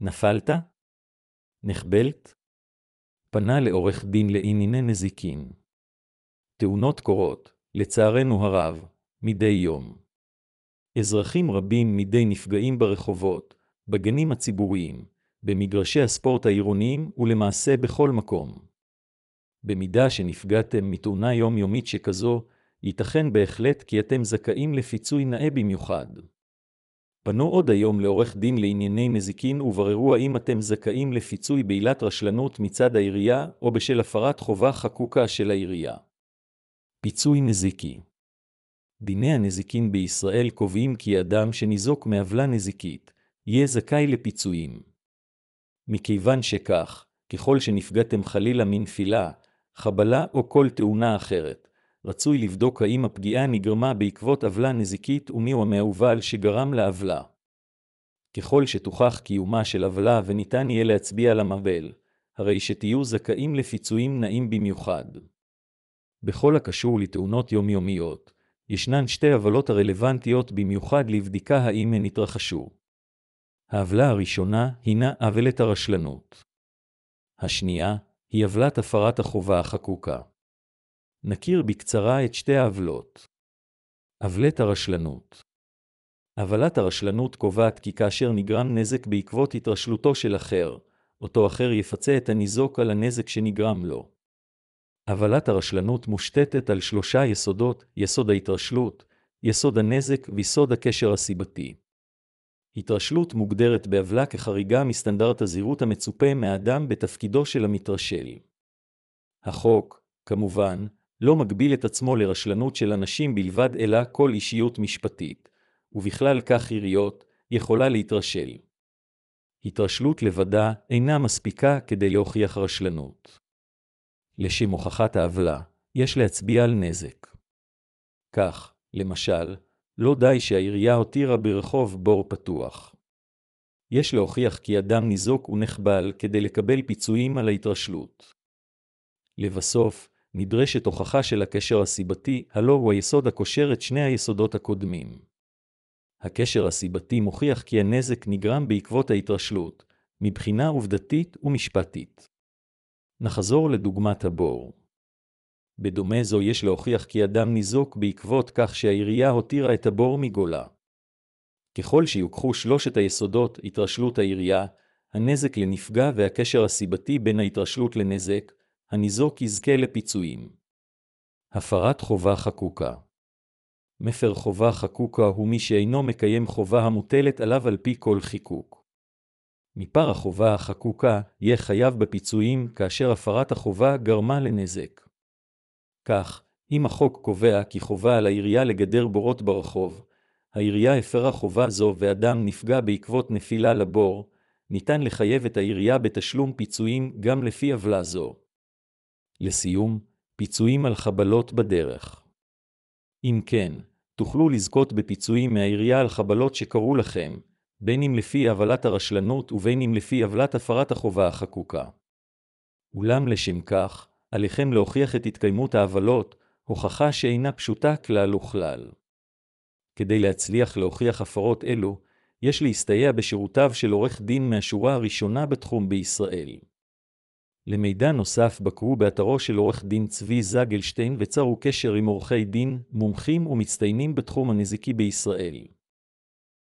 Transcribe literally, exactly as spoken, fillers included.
נפלת? נחבלת? פנה לעורך דין לענייני נזיקין. תאונות קורות, לצערנו הרב, מדי יום. אזרחים רבים מדי נפגעים ברחובות, בגנים הציבוריים, במגרשי הספורט העירוניים ולמעשה בכל מקום. במידה שנפגעתם מתאונה יומיומית שכזו, ייתכן בהחלט כי אתם זכאים לפיצוי נאה במיוחד. פנו עוד היום לעורך דין לענייני נזיקין ובררו האם אתם זכאים לפיצוי בעילת רשלנות מצד העירייה או בשל הפרת חובה חקוקה של העירייה. פיצוי נזיקי. דיני הנזיקין בישראל קובעים כי אדם שניזוק מעוולה נזיקית יהיה זכאי לפיצויים. מכיוון שכך, ככל שנפגעתם חלילה מנפילה, חבלה או כל תאונה אחרת, רצוי לבדוק האם הפגיעה נגרמה בעקבות עוולה נזיקית ומיהו המעוול שגרם לעוולה. ככל שתוכח קיומה של עוולה וניתן יהיה להצביע על המעוול, הרי שתהיו זכאים לפיצויים נאים במיוחד. בכל הקשור לתאונות יומיומיות, ישנן שתי עוולות הרלוונטיות במיוחד לבדיקה האם הן התרחשו. העוולה הראשונה הינה עוולת הרשלנות. השנייה היא עוולת הפרת החובה החקוקה. נכיר בקצרה את שתי העוולות. עוולת הרשלנות. עוולת הרשלנות קובעת כי כאשר נגרם נזק בעקבות התרשלותו של אחר, אותו אחר יפצה את הניזוק על הנזק שנגרם לו. עוולת הרשלנות מושתתת על שלושה יסודות, יסוד ההתרשלות, יסוד הנזק ויסוד הקשר הסיבתי. התרשלות מוגדרת בעוולה כחריגה מסטנדרט הזהירות המצופה מאדם בתפקידו של המתרשל. החוק, כמובן, לא מגביל את עצמו לרשלנות של אנשים בלבד אלא כל אישיות משפטית, ובכלל כך עיריות יכולה להתרשל. התרשלות לבדה אינה מספיקה כדי להוכיח רשלנות. לשם הוכחת העוולה, יש להצביע על נזק. כך, למשל, לא די שהעירייה הותירה ברחוב בור פתוח. יש להוכיח כי אדם ניזוק ונחבל כדי לקבל פיצויים על ההתרשלות. לבסוף, נדרשת הוכחה של הקשר הסיבתי, הלא הוא היסוד הקושר את שני היסודות הקודמים. הקשר הסיבתי מוכיח כי הנזק נגרם בעקבות ההתרשלות, מבחינה עובדתית ומשפטית. נחזור לדוגמת הבור. בדומה זו יש להוכיח כי אדם ניזוק בעקבות כך שהעירייה הותירה את הבור מגולה. ככל שיוכחו שלושת היסודות, התרשלות העירייה, הנזק לנפגע והקשר הסיבתי בין ההתרשלות לנזק, הניזוק יזכה לפיצויים. הפרת חובה חקוקה. מפר חובה חקוקה הוא מי שאינו מקיים חובה המוטלת עליו על פי כל חיקוק. מפר החובה החקוקה יהיה חייב בפיצויים כאשר הפרת החובה גרמה לנזק. כך, אם החוק קובע כי חובה על העירייה לגדר בורות ברחוב, העירייה הפרה חובה זו ואדם נפגע בעקבות נפילה לבור, ניתן לחייב את העירייה בתשלום פיצויים גם לפי עוולה זו. לסיום, פיצויים על חבלות בדרך. אם כן, תוכלו לזכות בפיצויים מהעירייה על חבלות שקרו לכם, בין אם לפי עוולת הרשלנות ובין אם לפי עוולת הפרת החובה החקוקה. אולם לשם כך, עליכם להוכיח את התקיימות העוולות, הוכחה שאינה פשוטה כלל וכלל. כדי להצליח להוכיח הפרות אלו, יש להסתייע בשירותיו של עורך דין מהשורה הראשונה בתחום בישראל. למידע נוסף בקרו באתרו של עורך דין צבי זגלשטיין וצרו קשר עם עורכי דין, מומחים ומצטיינים בתחום הנזיקי בישראל.